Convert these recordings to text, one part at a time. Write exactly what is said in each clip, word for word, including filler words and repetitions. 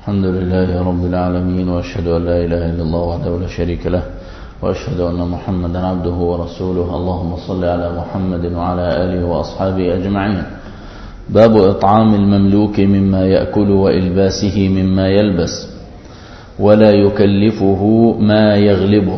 الحمد لله رب العالمين، وأشهد أن لا إله إلا الله وحده لا شريك له، وأشهد أن محمدا عبده ورسوله. اللهم صل على محمد وعلى آله وأصحابه أجمعين. باب إطعام المملوك مما يأكل وإلباسه مما يلبس ولا يكلفه ما يغلبه.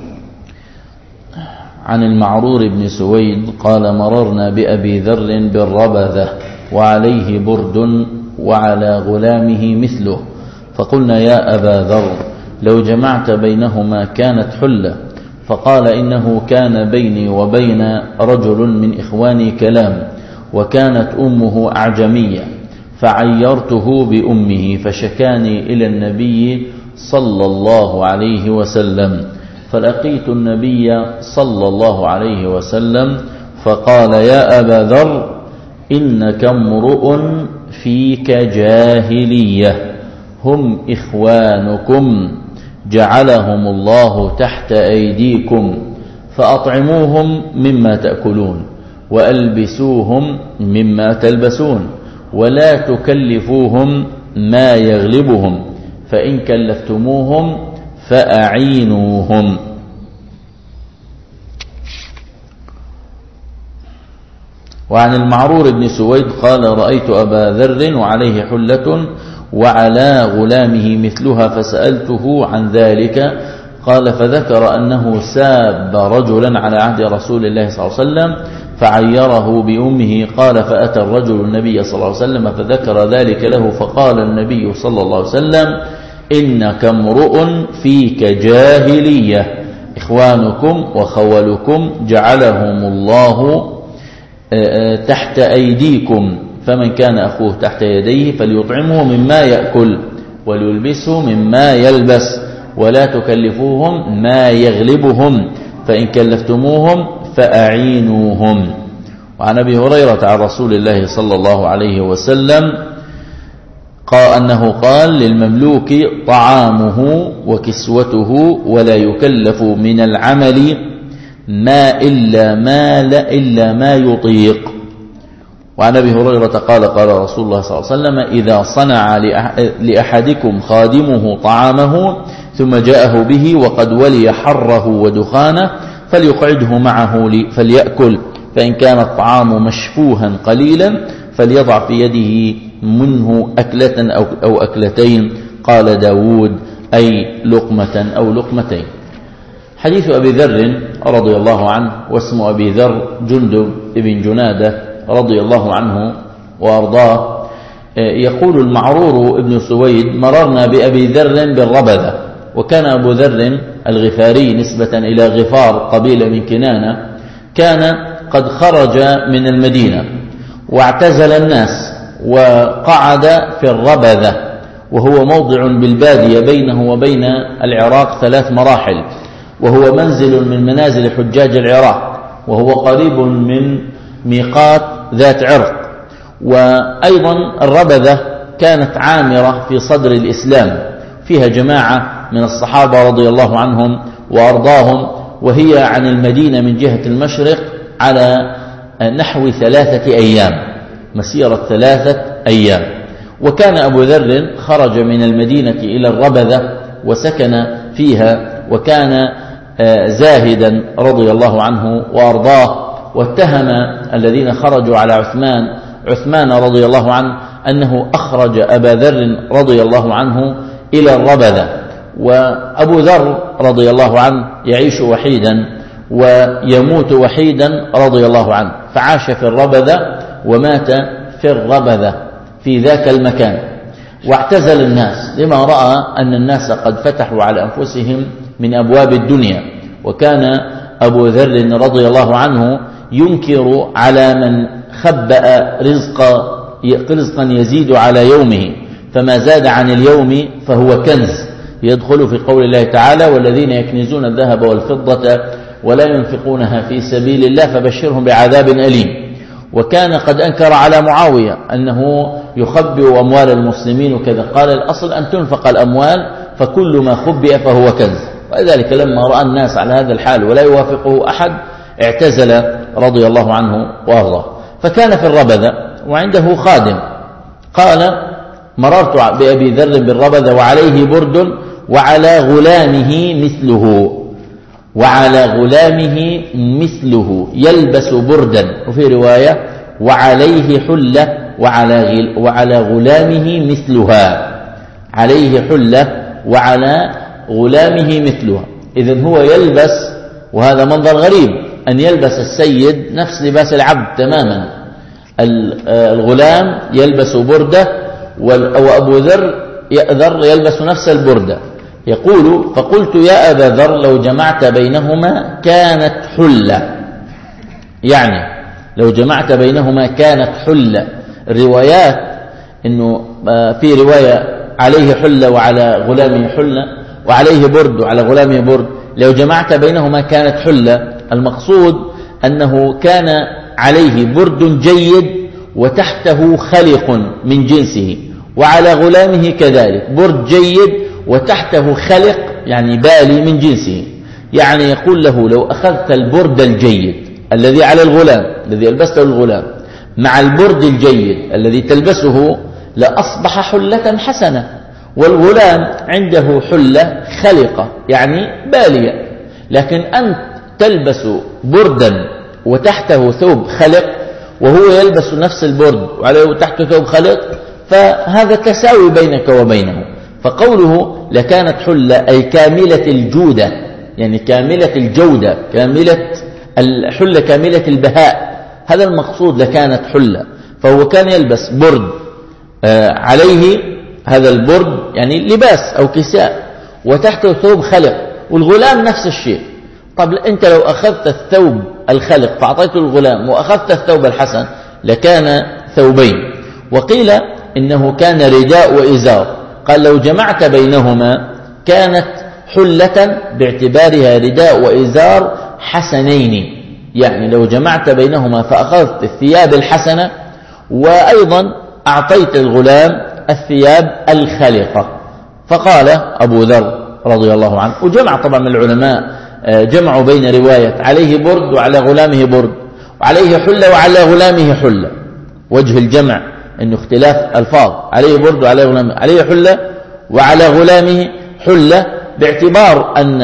عن المعرور بن سويد قال: مررنا بأبي ذر بالربذة وعليه برد وعلى غلامه مثله، فقلنا: يا أبا ذر، لو جمعت بينهما كانت حلة. فقال: إنه كان بيني وبين رجل من إخواني كلام، وكانت أمه أعجمية، فعيرته بأمه، فشكاني إلى النبي صلى الله عليه وسلم، فلقيت النبي صلى الله عليه وسلم فقال: يا أبا ذر، إنك امرؤ فيك جاهلية، هم إخوانكم جعلهم الله تحت أيديكم، فأطعموهم مما تأكلون وألبسوهم مما تلبسون، ولا تكلفوهم ما يغلبهم، فإن كلفتموهم فأعينوهم. وعن المعرور بن سويد قال: رأيت أبا ذر وعليه حلة وعلى غلامه مثلها، فسألته عن ذلك، قال: فذكر أنه ساب رجلا على عهد رسول الله صلى الله عليه وسلم فعيره بأمه. قال: فأتى الرجل النبي صلى الله عليه وسلم فذكر ذلك له، فقال النبي صلى الله عليه وسلم: إنك امرؤ فيك جاهلية، إخوانكم وخولكم جعلهم الله تحت أيديكم، فمن كان أخوه تحت يديه فليطعمه مما يأكل وليلبسه مما يلبس، ولا تكلفوهم ما يغلبهم، فإن كلفتموهم فأعينوهم. وعن أبي هريرة عن رسول الله صلى الله عليه وسلم قال أنه قال: للمملوك طعامه وكسوته، ولا يكلف من العمل ما إلا ما لا إلا ما يطيق. وعن أبي هريرة قال: قال رسول الله صلى الله عليه وسلم: إذا صنع لأحدكم خادمه طعامه ثم جاءه به وقد ولي حره ودخانه، فليقعده معه فليأكل، فإن كان الطعام مشفوها قليلا فليضع في يده منه أكلة أو أكلتين. قال داود: أي لقمة أو لقمتين. حديث أبي ذر رضي الله عنه، واسم أبي ذر جندب بن جنادة رضي الله عنه وأرضاه. يقول المعرور ابن سويد: مررنا بأبي ذر بالربذة، وكان أبو ذر الغفاري نسبة إلى غفار قبيلة من كنانة، كان قد خرج من المدينة واعتزل الناس وقعد في الربذة، وهو موضع بالبادية بينه وبين العراق ثلاث مراحل، وهو منزل من منازل حجاج العراق، وهو قريب من ميقات ذات عرق. وأيضا الربذة كانت عامرة في صدر الإسلام، فيها جماعة من الصحابة رضي الله عنهم وأرضاهم، وهي عن المدينة من جهة المشرق على نحو ثلاثة أيام، مسيرة ثلاثة أيام. وكان أبو ذر خرج من المدينة إلى الربذة وسكن فيها، وكان زاهدا رضي الله عنه وأرضاه. واتهم الذين خرجوا على عثمان عثمان رضي الله عنه أنه أخرج أبا ذر رضي الله عنه إلى الربذة. وأبو ذر رضي الله عنه يعيش وحيدا ويموت وحيدا رضي الله عنه، فعاش في الربذة ومات في الربذة في ذاك المكان، واعتزل الناس لما رأى أن الناس قد فتحوا على أنفسهم من أبواب الدنيا. وكان أبو ذر رضي الله عنه ينكر على من خبأ رزقا رزقا يزيد على يومه، فما زاد عن اليوم فهو كنز، يدخل في قول الله تعالى: والذين يكنزون الذهب والفضة ولا ينفقونها في سبيل الله فبشرهم بعذاب أليم. وكان قد أنكر على معاوية أنه يخبئ أموال المسلمين وكذا، قال: الأصل أن تنفق الأموال، فكل ما خبئ فهو كنز. ولذلك لما رأى الناس على هذا الحال ولا يوافقه أحد اعتزل رضي الله عنه وأرضاه. فكان في الربذة وعنده خادم، قال: مررت بأبي ذر بالربذة وعليه برد وعلى غلامه مثله وعلى غلامه مثله يلبس بردا، وفي رواية وعليه حلة وعلى وعلى غلامه مثلها، عليه حلة وعلى غلامه مثلها. إذن هو يلبس، وهذا منظر غريب أن يلبس السيد نفس لباس العبد تماما. الغلام يلبس بردة وأبو ذر يلبس نفس البردة. يقول فقلت يا أبا ذر لو جمعت بينهما كانت حلة، يعني لو جمعت بينهما كانت حلة. الروايات إنه في رواية عليه حلة وعلى غلامه حلة وعليه برد وعلى غلامه برد، لو جمعت بينهما كانت حلة. المقصود أنه كان عليه برد جيد وتحته خلق من جنسه، وعلى غلامه كذلك برد جيد وتحته خلق يعني بالي من جنسه. يعني يقول له لو أخذت البرد الجيد الذي على الغلام الذي ألبسته الغلام مع البرد الجيد الذي تلبسه لأصبح حلة حسنة، والغلام عنده حلة خلقة يعني بالية. لكن أنت تلبس بردا وتحته ثوب خلق وهو يلبس نفس البرد وعليه تحته ثوب خلق، فهذا تساوي بينك وبينه. فقوله لكانت حلة أي كاملة الجودة، يعني كاملة الجودة، كاملة الحلة كاملة البهاء، هذا المقصود لكانت حلة. فهو كان يلبس برد آه عليه هذا البرد يعني لباس أو كساء وتحته ثوب خلق، والغلام نفس الشيء. طب أنت لو أخذت الثوب الخلق فأعطيته الغلام وأخذت الثوب الحسن لكان ثوبين. وقيل إنه كان رداء وإزار، قال لو جمعت بينهما كانت حلة باعتبارها رداء وإزار حسنين، يعني لو جمعت بينهما فأخذت الثياب الحسنة وأيضا أعطيت الغلام الثياب الخلقة. فقال أبو ذر رضي الله عنه، وجمع طبعا من العلماء جمعوا بين رواية عليه برد وعلى غلامه برد وعليه حلة وعلى غلامه حلة. وجه الجمع انه اختلاف الفاظ، عليه برد وعليه غلامه، عليه حلة وعلى غلامه حلة، باعتبار أن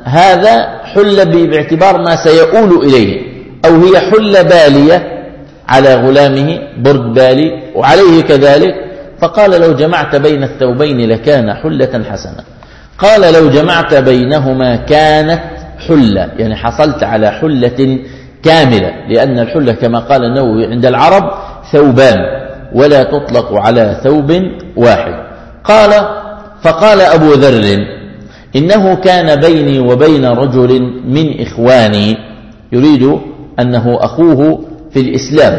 هذا حلة باعتبار ما سيؤول إليه، أو هي حلة بالية على غلامه برد بالي وعليه كذلك. فقال لو جمعت بين الثوبين لكان حلة حسنة. قال لو جمعت بينهما كانت حلة، يعني حصلت على حلة كاملة، لأن الحلة كما قال النووي عند العرب ثوبان ولا تطلق على ثوب واحد. قال فقال أبو ذر إنه كان بيني وبين رجل من إخواني، يريد أنه أخوه في الإسلام،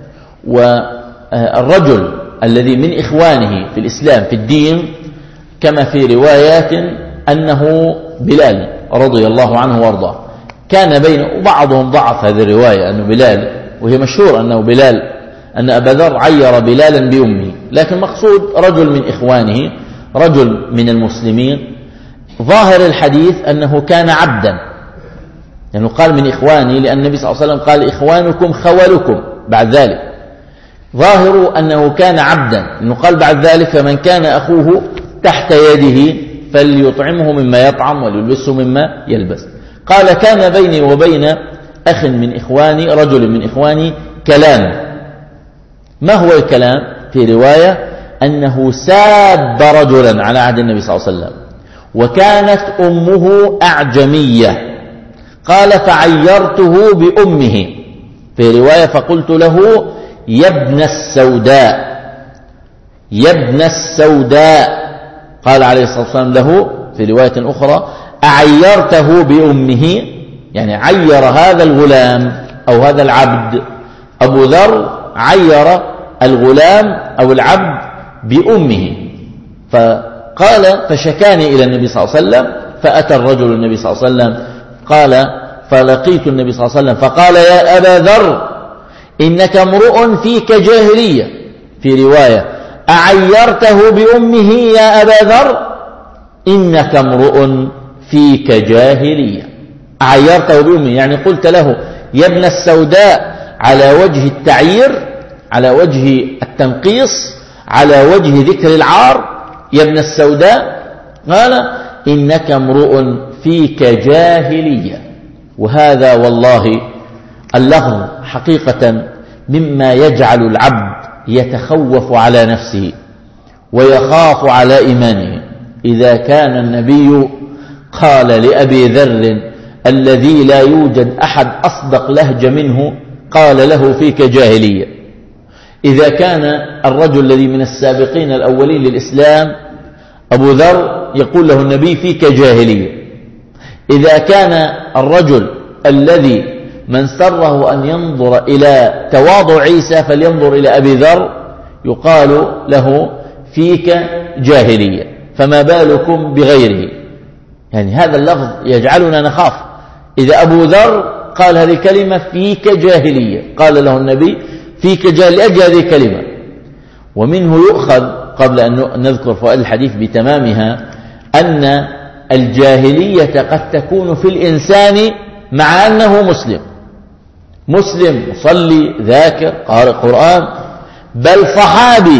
والرجل الذي من إخوانه في الإسلام في الدين كما في روايات أنه بلال رضي الله عنه وارضاه. كان بين، وبعضهم ضعف هذه الرواية أنه بلال، وهي مشهور أنه بلال، أن أبا ذر عير بلالا بأمه، لكن مقصود رجل من إخوانه، رجل من المسلمين. ظاهر الحديث أنه كان عبدا، لأنه يعني قال من إخواني لأن النبي صلى الله عليه وسلم قال إخوانكم خولكم بعد ذلك. ظاهر أنه كان عبدا، لأنه قال بعد ذلك فمن كان أخوه تحت يده فليطعمه مما يطعم وليلبسه مما يلبس. قال كان بيني وبين أخ من إخواني، رجل من إخواني، كلام. ما هو الكلام؟ في رواية أنه ساب رجلا على عهد النبي صلى الله عليه وسلم وكانت أمه أعجمية. قال فعيرته بأمه، في رواية فقلت له يا ابن السوداء، يا ابن السوداء. قال عليه الصلاة والسلام له في رواية أخرى أعيرته بأمه، يعني عير هذا الغلام أو هذا العبد. أبو ذر عير الغلام أو العبد بأمه. فقال فشكاني إلى النبي صلى الله عليه وسلم، فأتى الرجل النبي صلى الله عليه وسلم، قال فلقيت النبي صلى الله عليه وسلم فقال يا أبا ذر إنك امرؤ فيك جاهلية. في رواية أعيرته بأمه يا أبا ذر إنك امرؤ فيك جاهلية. أعيرته بأمه يعني قلت له يا ابن السوداء على وجه التعيير، على وجه التنقيص، على وجه ذكر العار يا ابن السوداء؟ قال إنك امرؤ فيك جاهلية. وهذا والله اللفظ حقيقة مما يجعل العبد يتخوف على نفسه ويخاف على إيمانه. إذا كان النبي قال لأبي ذر الذي لا يوجد أحد أصدق لهجة منه، قال له فيك جاهلية. إذا كان الرجل الذي من السابقين الأولين للإسلام أبو ذر يقول له النبي فيك جاهلية. إذا كان الرجل الذي من سره أن ينظر إلى تواضع عيسى فلينظر إلى أبي ذر يقال له فيك جاهلية، فما بالكم بغيره؟ يعني هذا اللفظ يجعلنا نخاف. إذا أبو ذر قال هذه الكلمة فيك جاهلية، قال له النبي فيك جاهلية لأجل هذه الكلمة. ومنه يؤخذ قبل أن نذكر فوائد الحديث بتمامها أن الجاهلية قد تكون في الإنسان مع أنه مسلم، مسلم مصلي ذاكر قارئ قرآن، بل صحابي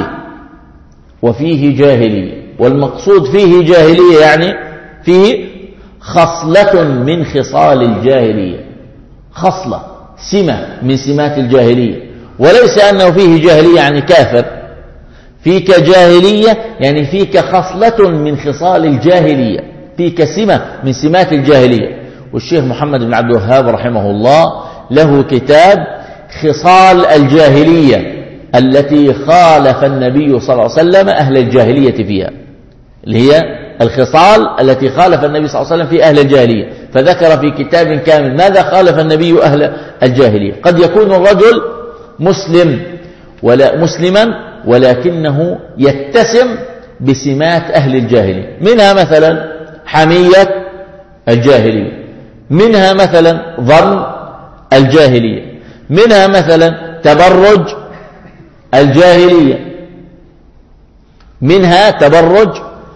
وفيه جاهلية. والمقصود فيه جاهلية يعني فيه خصلة من خصال الجاهلية، خصلة سمة من سمات الجاهلية، وليس أنه فيه جاهلية يعني كافر. فيك جاهلية يعني فيك خصلة من خصال الجاهلية، فيك سمة من سمات الجاهلية. والشيخ محمد بن عبد الوهاب رحمه الله له كتاب خصال الجاهلية التي خالف النبي صلى الله عليه وسلم أهل الجاهلية فيها، اللي هي الخصال التي خالف النبي صلى الله عليه وسلم في أهل الجاهلية، فذكر في كتاب كامل ماذا خالف النبي أهل الجاهلية. قد يكون الرجل مسلم ولا مسلما ولكنه يتسم بسمات أهل الجاهلية، منها مثلا حمية الجاهلية، منها مثلا ظن الجاهلية، منها مثلا تبرج الجاهلية، منها تبرج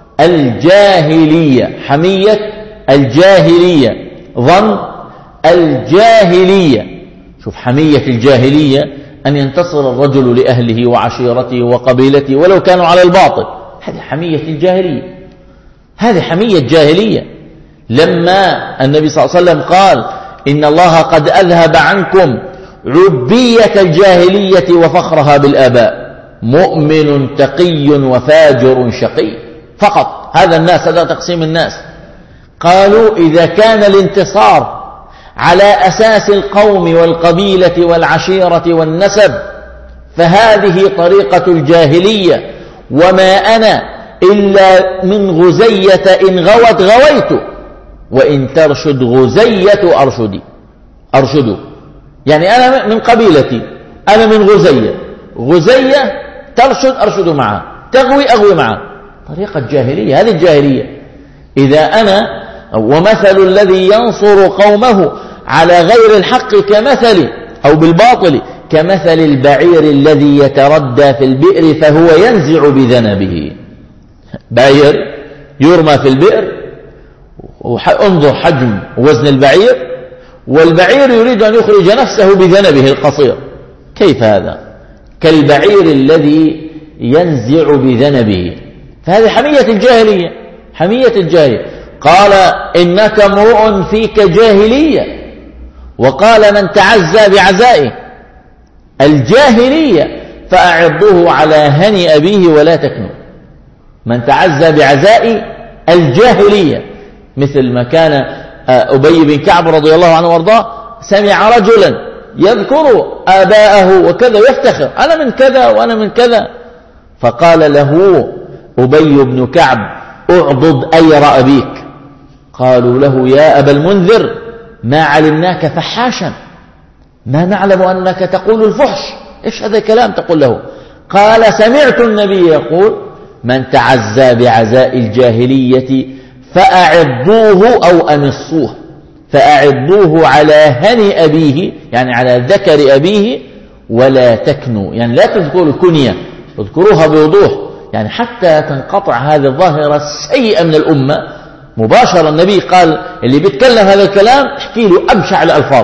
الجاهلية، حمية الجاهلية، ظن الجاهلية. شوف حمية الجاهلية أن ينتصر الرجل لأهله وعشيرته وقبيلته ولو كانوا على الباطل، هذه حمية الجاهلية، هذه حمية جاهلية. لما النبي صلى الله عليه وسلم قال إن الله قد أذهب عنكم عبية الجاهلية وفخرها بالآباء، مؤمن تقي وفاجر شقي فقط، هذا الناس، هذا تقسيم الناس. قالوا إذا كان الانتصار على أساس القوم والقبيلة والعشيرة والنسب فهذه طريقة الجاهلية، وما أنا إلا من غزية إن غوت غويت وإن ترشد غزية أرشدي أرشدوا. يعني أنا من قبيلتي، أنا من غزية، غزية ترشد أرشد معها، تغوي أغوي معها، طريقة جاهلية، هذه الجاهلية. إذا أنا ومثل الذي ينصر قومه على غير الحق كمثل أو بالباطل كمثل البعير الذي يتردى في البئر فهو ينزع بذنبه. بعير يرمى في البئر، انظر حجم وزن البعير، والبعير يريد أن يخرج نفسه بذنبه القصير، كيف هذا؟ كالبعير الذي ينزع بذنبه. فهذه حمية الجاهلية، حمية الجاهلية. قال إنك امرؤ فيك جاهلية، وقال من تعزى بعزائه الجاهلية فأعضه على هني أبيه ولا تكنوا. من تعزى بعزائه الجاهلية، مثل ما كان أبي بن كعب رضي الله عنه وارضاه سمع رجلا يذكر آباءه وكذا ويفتخر، أنا من كذا وأنا من كذا، فقال له أبي بن كعب اعضد أير أبيك. قالوا له يا أبا المنذر ما علمناك فحاشا، ما نعلم أنك تقول الفحش، إيش هذا الكلام تقول له؟ قال سمعت النبي يقول من تعزى بعزاء الجاهلية فأعضوه أو أمصوه، فأعضوه على هني أبيه يعني على ذكر أبيه ولا تكنوا، يعني لا تذكروا الكنية، اذكروها بوضوح، يعني حتى تنقطع هذه الظاهرة السيئة من الأمة. مباشرة النبي قال اللي بيتكلم هذا الكلام احكي له أبشع الألفاظ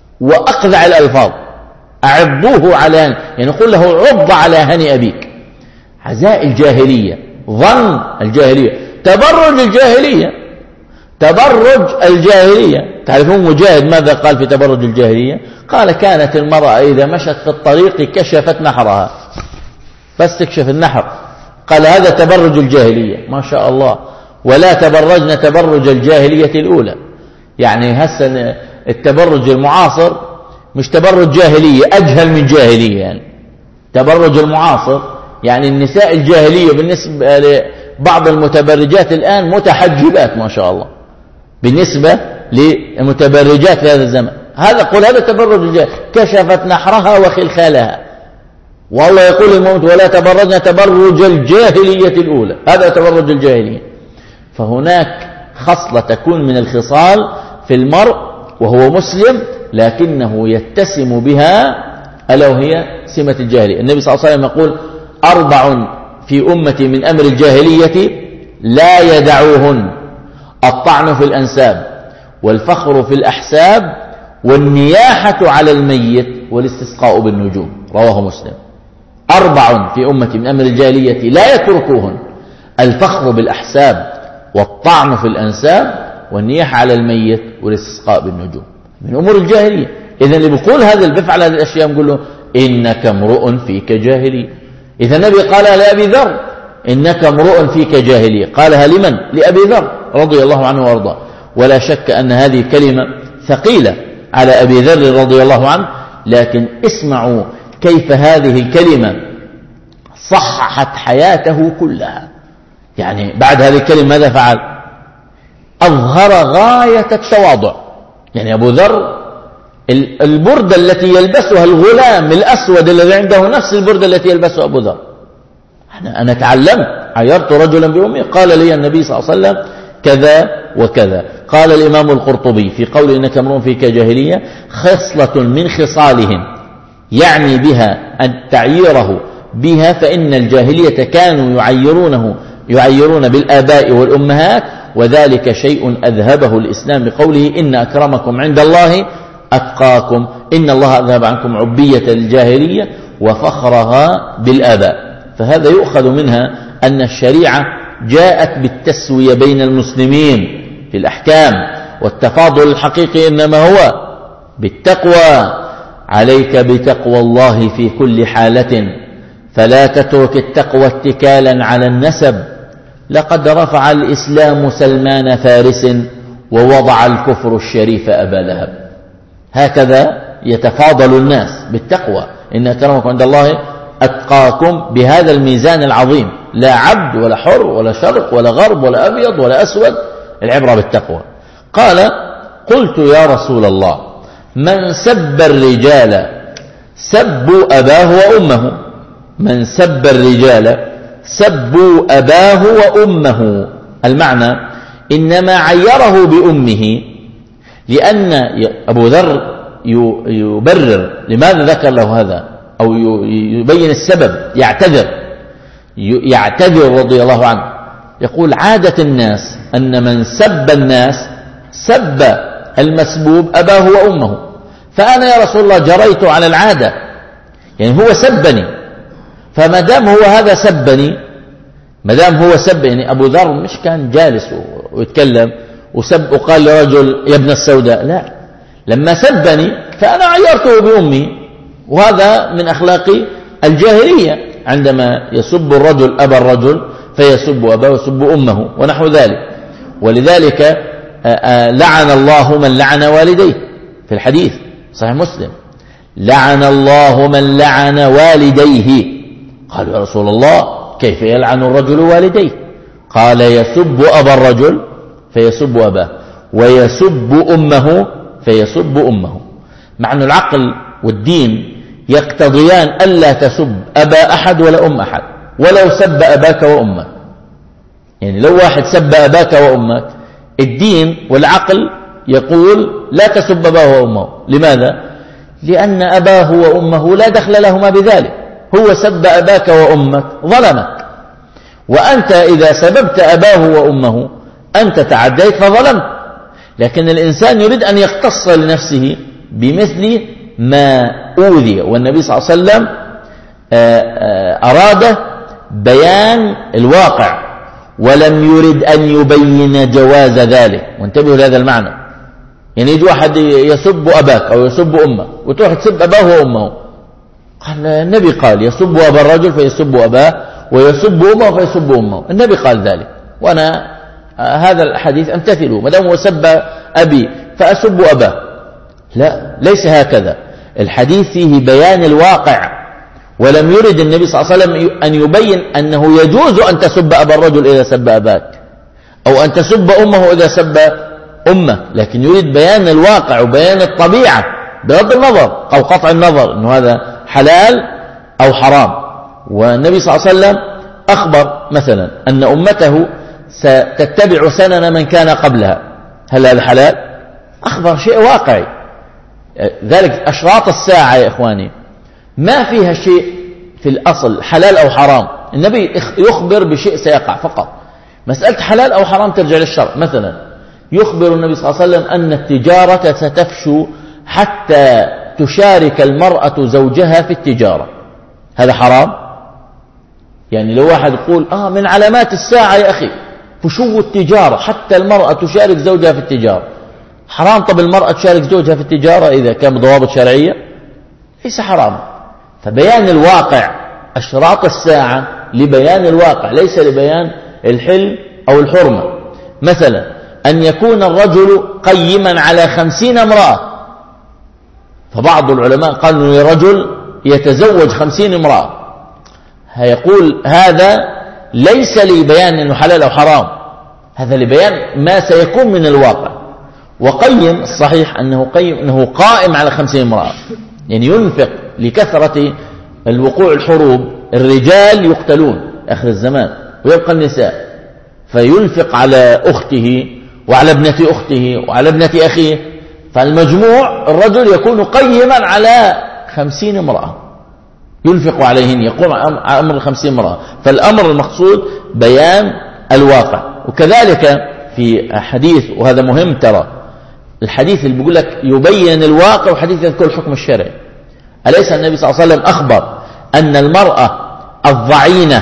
وأقذع الألفاظ، أعضوه على هني، يعني قل له عض على هني أبيك. عزاء الجاهلية، ظن الجاهلية، تبرج الجاهلية، تبرج الجاهلية. تعرفون مجاهد ماذا قال في تبرج الجاهلية؟ قال كانت المرأة إذا مشت في الطريق كشفت نحرها، بس تكشف النحر، قال هذا تبرج الجاهلية. ما شاء الله، ولا تبرجنا تبرج الجاهلية الأولى. يعني هسه التبرج المعاصر مش تبرج جاهلية، أجهل من جاهلية. يعني تبرج المعاصر يعني النساء الجاهلية بالنسبة لبعض المتبرجات الآن متحجبات ما شاء الله بالنسبة للمتبرجات في هذا الزمن. هذا قل هذا تبرج الجاهلية، كشفت نحرها وخلخالها. والله يقول الموت ولا تبرجنا تبرج الجاهلية الأولى، هذا تبرج الجاهلية. فهناك خصلة تكون من الخصال في المرء وهو مسلم لكنه يتسم بها، ألا وهي سمة الجاهلية. النبي صلى الله عليه وسلم يقول أربع في أمتي من أمر الجاهلية لا يدعوهن: الطعن في الأنساب، والفخر في الأحساب، والنياحة على الميت، والاستسقاء بالنجوم. رواه مسلم. أربع في أمتي من أمر الجاهلية لا يتركوهن: الفخر بالأحساب، والطعن في الأنساب، والنياحة على الميت، والاستسقاء بالنجوم. من أمور الجاهلية. إذن اللي بيقول هذا اللي بيفعل هذه الأشياء بيقول له إنك امرؤ فيك جاهلية. إذا النبي قالها لأبي ذر إنك امرؤ فيك جاهلية، قالها لمن؟ لأبي ذر رضي الله عنه وارضاه. ولا شك أن هذه كلمة ثقيلة على أبي ذر رضي الله عنه، لكن اسمعوا كيف هذه الكلمة صححت حياته كلها. يعني بعد هذه الكلمة ماذا فعل؟ أظهر غاية التواضع. يعني أبو ذر البردة التي يلبسها الغلام الأسود الذي عنده نفس البردة التي يلبسها أبو ذر. أنا, أنا تعلمت، عيرت رجلا بأمي قال لي النبي صلى الله عليه وسلم كذا وكذا. قال الإمام القرطبي في قول إنك امرؤ فيك جاهلية: خصلة من خصالهم يعني بها أن تعييره بها، فإن الجاهلية كانوا يعيرونه يعيرون بالآباء والأمهات، وذلك شيء أذهبه الإسلام بقوله إن أكرمكم عند الله أتقاكم. إن الله أذهب عنكم عبية الجاهلية وفخرها بالآباء. فهذا يؤخذ منها أن الشريعة جاءت بالتسوية بين المسلمين في الأحكام، والتفاضل الحقيقي إنما هو بالتقوى. عليك بتقوى الله في كل حالة، فلا تترك التقوى اتكالا على النسب. لقد رفع الإسلام سلمان فارس، ووضع الكفر الشريف أبا لهب. هكذا يتفاضل الناس بالتقوى. إن أكرمكم عند الله أتقاكم، بهذا الميزان العظيم، لا عبد ولا حر ولا شرق ولا غرب ولا أبيض ولا أسود، العبرة بالتقوى. قال: قلت يا رسول الله من سب الرجال سبوا أباه وأمه. من سب الرجال سبوا أباه وأمه. المعنى إنما عيره بأمه، لأن أبو ذر يبرر لماذا ذكر له هذا، أو يبين السبب، يعتذر يعتذر رضي الله عنه. يقول: عادة الناس أن من سب الناس سب المسبوب أباه وأمه، فأنا يا رسول الله جريت على العادة، يعني هو سبني، فما دام هو هذا سبني، ما دام هو سب، يعني أبو ذر مش كان جالس ويتكلم وسب وقال لرجل يا ابن السوداء، لا، لما سبني فأنا عيرته بأمي. وهذا من أخلاق الجاهلية، عندما يسب الرجل أبا الرجل فيسب أباه ويسب أمه ونحو ذلك. ولذلك لعن الله من لعن والديه في الحديث صحيح مسلم: لعن الله من لعن والديه. قالوا يا رسول الله كيف يلعن الرجل والديه؟ قال: يسب أبا الرجل فيسب أباه، ويسب أمه فيسب أمه. مع أن العقل والدين يقتضيان ألا تسب أبا أحد ولا أم أحد، ولو سب أباك وأمك. يعني لو واحد سب أباك وأمك، الدين والعقل يقول لا تسب أباه وأمه. لماذا؟ لأن أباه وأمه لا دخل لهما بذلك، هو سب أباك وأمك ظلمك، وأنت إذا سببت أباه وأمه أنت تعديت فظلمت. لكن الإنسان يريد أن يقتص لنفسه بمثل ما أوذي، والنبي صلى الله عليه وسلم أراد بيان الواقع ولم يرد أن يبين جواز ذلك. وانتبهوا لهذا المعنى. يعني يجي واحد يسب أباك أو يسب أمك وتروح تسب أباه وأمه، قال النبي قال يسب أبا الرجل فيسب أباه ويسب أمه فيسب أمه، النبي قال ذلك وأنا هذا الحديث أمتثله، ما دام هو سب أبي فأسب أباه. لا، ليس هكذا. الحديث فيه بيان الواقع، ولم يرد النبي صلى الله عليه وسلم أن يبين أنه يجوز أن تسب أبا الرجل إذا سب أباك أو أن تسب أمه إذا سب أمه، لكن يريد بيان الواقع وبيان الطبيعة بغض النظر أو قطع النظر أنه هذا حلال أو حرام. والنبي صلى الله عليه وسلم أخبر مثلا أن أمته ستتبع سنن من كان قبلها، هل هذا حلال؟ أخبر شيء واقعي. ذلك أشراط الساعة يا إخواني ما فيها شيء في الأصل حلال أو حرام، النبي يخبر بشيء سيقع فقط. مسألة حلال أو حرام ترجع للشرع. مثلا يخبر النبي صلى الله عليه وسلم أن التجارة ستفشو حتى تشارك المرأة زوجها في التجارة، هذا حرام؟ يعني لو واحد يقول آه من علامات الساعة يا أخي فشو التجارة حتى المرأة تشارك زوجها في التجارة، حرام؟ طب المرأة تشارك زوجها في التجارة إذا كان بضوابط شرعية؟ ليس حرام. فبيان الواقع، أشراط الساعة لبيان الواقع ليس لبيان الحل أو الحرمة. مثلا أن يكون الرجل قيما على خمسين امرأة، فبعض العلماء قالوا لرجل يتزوج خمسين امرأة، هيقول هذا ليس لبيان أنه حلال أو حرام، هذا لبيان ما سيكون من الواقع. وقيم الصحيح أنه قيم أنه قائم على خمسين امرأة، يعني ينفق لكثرة الوقوع الحروب، الرجال يقتلون آخر الزمان ويبقى النساء، فينفق على أخته وعلى ابنة أخته وعلى ابنة أخيه، فالمجموع الرجل يكون قيما على خمسين امرأة ينفق عليهن، يقوم على أمر خمسين امرأة. فالأمر المقصود بيان الواقع. وكذلك في حديث، وهذا مهم ترى، الحديث اللي بيقول لك يبين الواقع وحديث يذكر الحكم الشرعي. أليس النبي صلى الله عليه وسلم أخبر أن المرأة الضعينة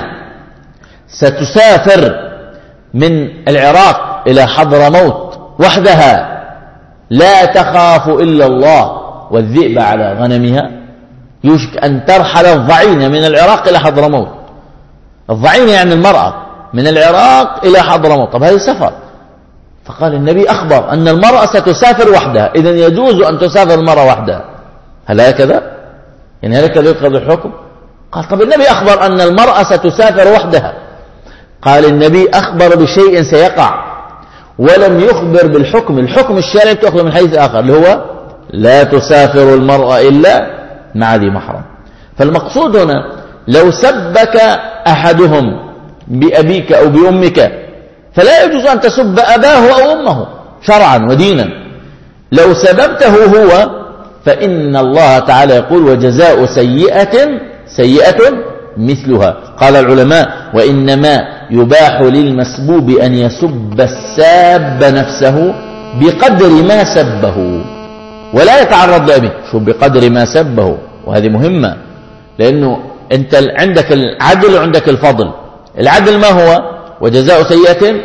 ستسافر من العراق إلى حضرموت وحدها لا تخاف إلا الله والذئب على غنمها؟ يوشك أن ترحل الضعينة من العراق إلى حضرموت. الضعينة يعني المرأة من العراق إلى حضرموت، طب هذا سفر. فقال النبي أخبر أن المرأة ستسافر وحدها، إذن يجوز أن تسافر المرأة وحدها، هل هكذا؟ يعني هكذا يقتضي الحكم؟ قال طب النبي أخبر أن المرأة ستسافر وحدها، قال النبي أخبر بشيء سيقع ولم يخبر بالحكم. الحكم الشرعي تأخذ من حديث آخر اللي هو لا تسافر المرأة إلا مع ذي محرم. فالمقصود هنا لو سبك أحدهم بأبيك أو بأمك فلا يجوز أن تسب أباه أو أمه شرعا ودينا. لو سببته هو فإن الله تعالى يقول وجزاء سيئة سيئة مثلها. قال العلماء وإنما يباح للمسبوب أن يسب الساب نفسه بقدر ما سبه ولا يتعرض لأبيه. شو بقدر ما سبه؟ وهذه مهمة، لأنه أنت عندك العدل وعندك الفضل. العدل ما هو؟ وجزاء سيئة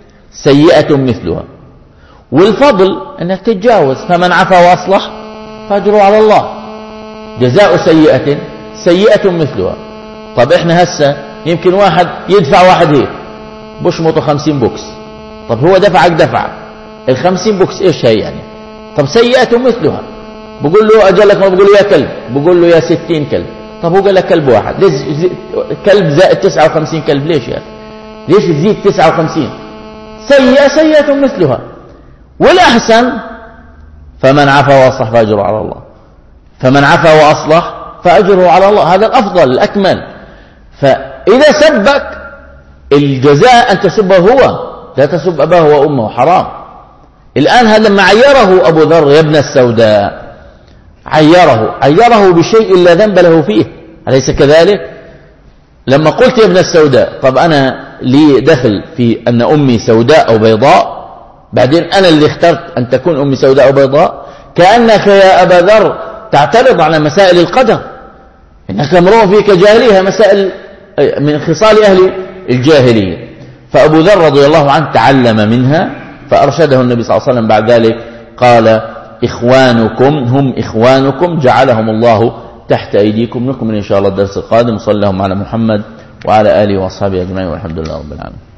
سيئة مثلها. والفضل أنك تتجاوز، فمن عفا وأصلح فأجره على الله. جزاء سيئة سيئة مثلها. طب إحنا هسه يمكن واحد يدفع واحد هيك بشمطه خمسين بوكس، طب هو دفعك دفعك الخمسين بوكس إيش هي يعني؟ طب سيئة مثلها، بقول له أجلك، ما بقول له يا كلب، بقول له يا ستين كلب. طب هو قال لك كلب واحد، ليش كلب زائد تسعة وخمسين كلب؟ ليش يا أخي؟ ليش تزيد تسعة وخمسين؟ سيئة سيئة مثلها. والأحسن فمن عفا وأصلح فأجره على الله، فمن عفا وأصلح فأجره على الله، هذا الأفضل الأكمل. فإذا سبك الجزاء أن تسبه هو، لا تسب أباه وأمه، حرام. الآن هذا لما عيره أبو ذر يا ابن السوداء، عيره عيره بشيء لا ذنب له فيه، أليس كذلك؟ لما قلت يا ابن السوداء، طب أنا لي دخل في أن أمي سوداء أو بيضاء؟ بعدين أنا اللي اخترت أن تكون أمي سوداء أو بيضاء. كأنك يا أبا ذر تعترض على مسائل القدر، إنك امرؤ فيك جاهلية، مسائل من خصال أهل الجاهلية. فأبو ذر رضي الله عنه تعلم منها فأرشده النبي صلى الله عليه وسلم بعد ذلك قال إخوانكم هم إخوانكم جعلهم الله تحت أيديكم. نكمل إن شاء الله الدرس القادم. صلى الله على محمد وعلى آله وأصحابه أجمعين والحمد لله رب العالمين.